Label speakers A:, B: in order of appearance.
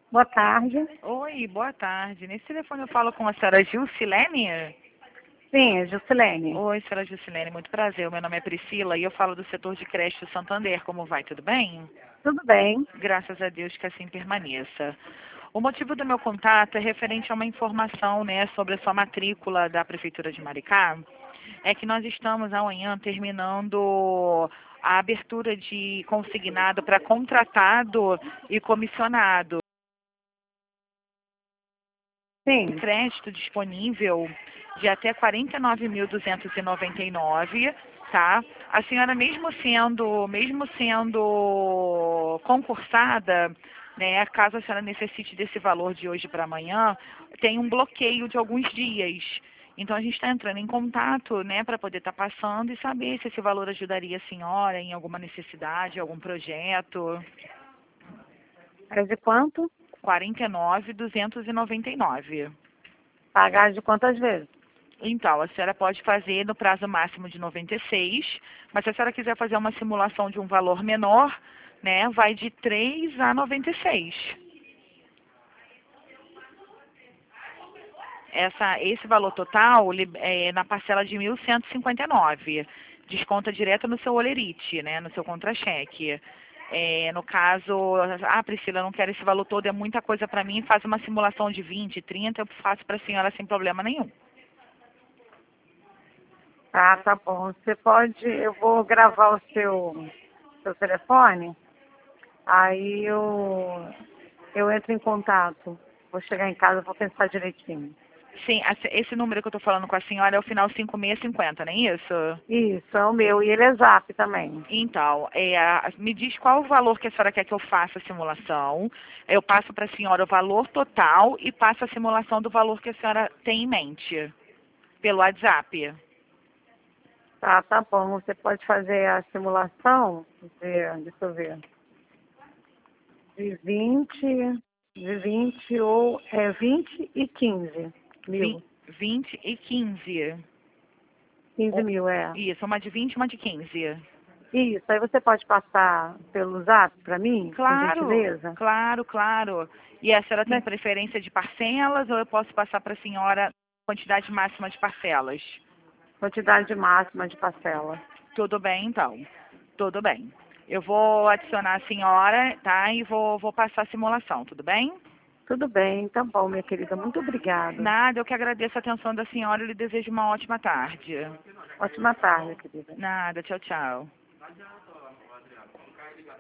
A: Boa tarde.
B: Oi, boa tarde. Nesse telefone eu falo com a senhora Gilcilene?
A: Sim, é Juscelene.
B: Oi, senhora Gilcilene, muito prazer. O meu nome é Priscila e eu falo do setor de creche do Santander. Como vai? Tudo bem?
A: Tudo bem?
B: Graças a Deus que assim permaneça. O motivo do meu contato é referente a uma informação, né, sobre a sua matrícula da Prefeitura de Maricá. É que nós estamos amanhã terminando a abertura de consignado para contratado e comissionado.
A: Sim.
B: Crédito disponível de até 49.299, tá? A senhora mesmo sendo concursada, né, caso a senhora necessite desse valor de hoje para amanhã, tem um bloqueio de alguns dias. Então a gente está entrando em contato, né, para poder estar passando e saber se esse valor ajudaria a senhora em alguma necessidade, algum projeto.
A: É de quanto?
B: 49.299.
A: Pagar de quantas vezes?
B: Então, a senhora pode fazer no prazo máximo de 96, mas se a senhora quiser fazer uma simulação de um valor menor, né, vai de 3 a 96. Esse valor total é na parcela de 1.159. Desconta direto no seu olerite, né, no seu contra-cheque. No caso, Priscila, eu não quero esse valor todo, é muita coisa para mim, faz uma simulação de 20, 30, eu faço para a senhora sem problema nenhum.
A: Tá bom. Você pode, eu vou gravar o seu telefone, aí eu entro em contato. Vou chegar em casa, vou pensar direitinho.
B: Sim, esse número que eu estou falando com a senhora é o final 5650, não é isso?
A: Isso, é o meu. E ele é Zap também.
B: Então, me diz qual o valor que a senhora quer que eu faça a simulação. Eu passo para a senhora o valor total e passo a simulação do valor que a senhora tem em mente, pelo WhatsApp.
A: Tá bom. Você pode fazer a simulação deixa eu ver, de 20 ou 20 e 15 mil.
B: 20 e 15.
A: 15 mil, é.
B: Isso, uma de 20 e uma de 15.
A: Isso, aí você pode passar pelo Zap para mim, por
B: Claro,
A: gentileza?
B: claro, claro. E a senhora tem
A: Né?
B: preferência de parcelas ou eu posso passar para a senhora quantidade máxima de parcelas?
A: Quantidade máxima de parcela.
B: Tudo bem, então. Tudo bem. Eu vou adicionar a senhora, tá? E vou passar a simulação, tudo bem?
A: Tudo bem, tá bom, minha querida. Muito obrigada.
B: Nada, eu que agradeço a atenção da senhora e lhe desejo uma ótima tarde.
A: Ótima tarde, querida.
B: Nada, tchau, tchau.